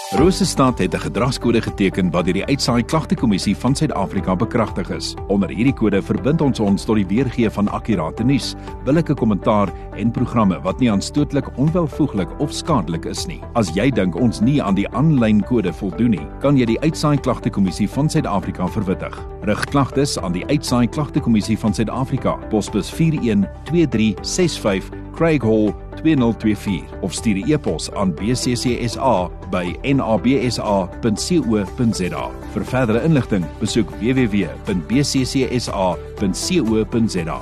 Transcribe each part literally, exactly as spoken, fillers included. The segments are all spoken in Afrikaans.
Rosestad het 'n gedragskode geteken wat deur die Uitsaai Klagtekommissie van Suid-Afrika bekragtig is. Onder hierdie kode verbind ons ons tot die weergee van akkurate nuus, billike kommentaar en programme wat nie aanstootlik, onwelvoeglik of skadelik is nie. As jy dink ons nie aan die aanlyn kode voldoen nie, kan jy die Uitsaai Klagtekommissie van Suid-Afrika verwittig. Rig klagtes aan die Uitsaai Klagtekommissie van Suid-Afrika, posbus vier een twee drie ses vyf, Craig Hall twee nul twee vier of stuur 'n e-pos aan b c c s a by n a b s a punt co punt z a. Vir verdere inligting, besoek w w w punt b c c s a punt co punt z a.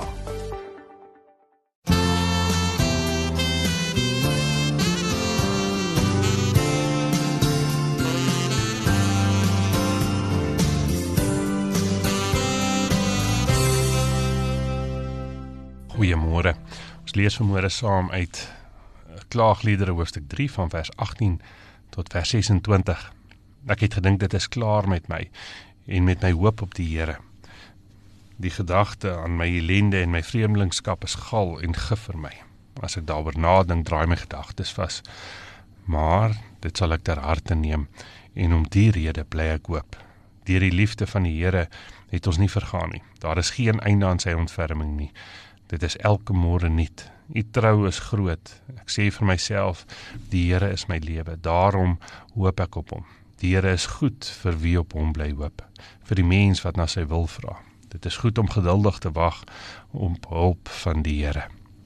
Goeiemôre. Ons lees vanmôre saam uit Klaagliedere hoofstuk drie van vers agttien tot vers sesentwintig. Ek het gedink dit is klaar met my en met my hoop op die Here. Die gedagte aan my ellende en my vreemdelingskap is gal en gif vir my. As ek daaroor nadink, draai my gedagtes vas. Maar dit sal ek ter harte neem en om die rede bly ek hoop. Deur die liefde van die Here het ons nie vergaan nie. Daar is geen einde aan sy ontferming nie. Dit is elke môre nuut. U trou is groot. Ek sê vir myself, die Here is my lewe. Daarom hoop ek op hom. Die Here is goed vir wie op hom bly hoop. Vir die mens wat na sy wil vra. Dit is goed om geduldig te wag op hulp van die Here.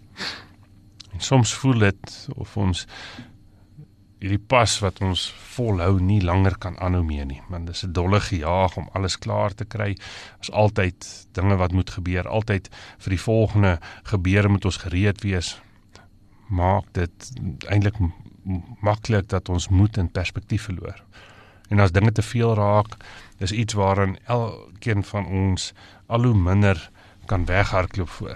En soms voel dit of ons hierdie pas wat ons volhou nie langer kan aanhou mee nie, want dit is 'n dolle gejaag om alles klaar te kry. Is altyd dinge wat moet gebeur, altyd vir die volgende gebeure moet ons gereed wees. Maak dit eintlik maklik dat ons moed en perspektief verloor. En as dinge te veel raak, is iets waarin elkeen van ons al hoe minder kan weghardloop voor.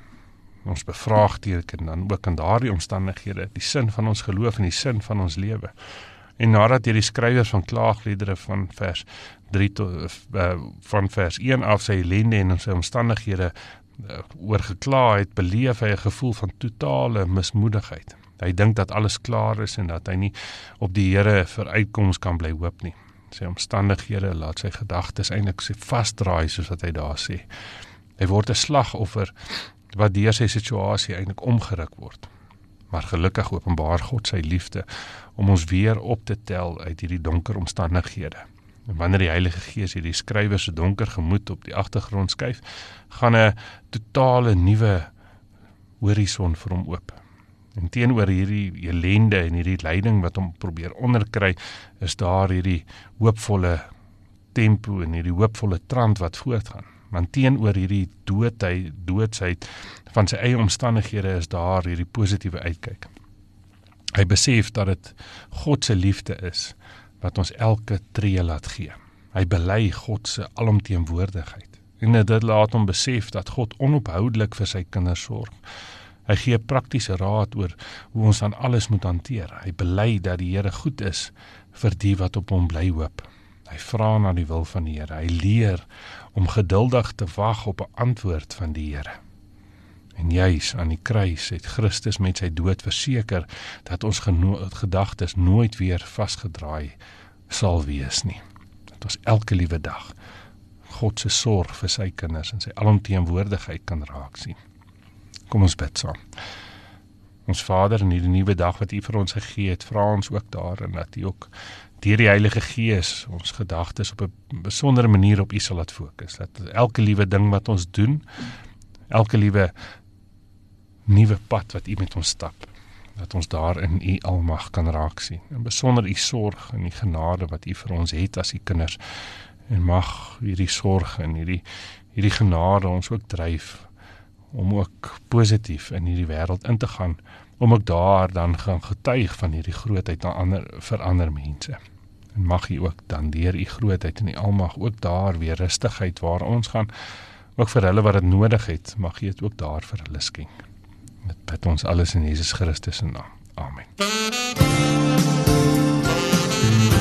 Ons bevraagteken dan ook in daardie omstandighede die sin van ons geloof en die sin van ons lewe. En nadat hierdie skrywer van Klaagliedere van vers drie tot uh, van vers een af sy ellende en sy omstandighede uh, oorgekla het, beleef hy 'n gevoel van totale mismoedigheid. Hy dink dat alles klaar is en dat hy nie op die Here vir uitkoms kan bly hoop nie. Sy omstandighede laat sy gedagtes eintlik vasdraai, soos wat hy daar sê. Hy word 'n slagoffer wat deur sy situasie eintlik omgeruk word. Maar gelukkig openbaar God sy liefde om ons weer op te tel uit hierdie donker omstandighede. En wanneer die Heilige Gees hierdie skrywer se donker gemoed op die agtergrond skuif, gaan 'n totale nuwe horison vir hom oop. En teenoor hierdie ellende en hierdie lyding wat hom probeer onderkry, is daar hierdie hoopvolle tempo en hierdie hoopvolle trant wat voortgaan. Want teenoor hierdie doodheid, doodsheid van sy eie omstandighede is daar hierdie positiewe uitkyk. Hy besef dat dit God se liefde is wat ons elke tree laat gee. Hy bely God se alomteenwoordigheid. En dit laat hom besef dat God onophoudelik vir sy kinders sorg. Hy gee praktiese raad oor hoe ons aan alles moet hanteer. Hy bely dat die Here goed is vir die wat op hom bly hoop. Hy vra na die wil van die Here. Hy leer om geduldig te wag op 'n antwoord van die Here. En juis aan die kruis het Christus met sy dood verseker dat ons gedagtes nooit weer vasgedraai sal wees nie. Dat ons elke liewe dag God se sorg vir sy kinders en sy alomteenwoordigheid kan raak sien. Kom ons bid saam. Ons Vader, in hierdie nuwe dag wat U vir ons gegee het, vra ons ook daarin dat U ook deur die Heilige Gees ons gedagtes op 'n besondere manier op U sal laat fokus. Dat elke liewe ding wat ons doen, elke liewe nuwe pad wat U met ons stap, dat ons daarin U almag kan raak sien. En besonder U sorg en die genade wat U vir ons het as U kinders. En mag hierdie sorg en hierdie, hierdie genade ons ook dryf om ook positief in hierdie wêreld in te gaan, om ook daar dan gaan getuig van hierdie grootheid aan ander, vir ander mense. En mag U ook dan deur U grootheid en U almag ook daar weer rustigheid waar ons gaan, ook vir hulle wat dit nodig het, mag U dit ook daar vir hulle skenk. Dit bid ons alles in Jesus Christus se naam. Amen.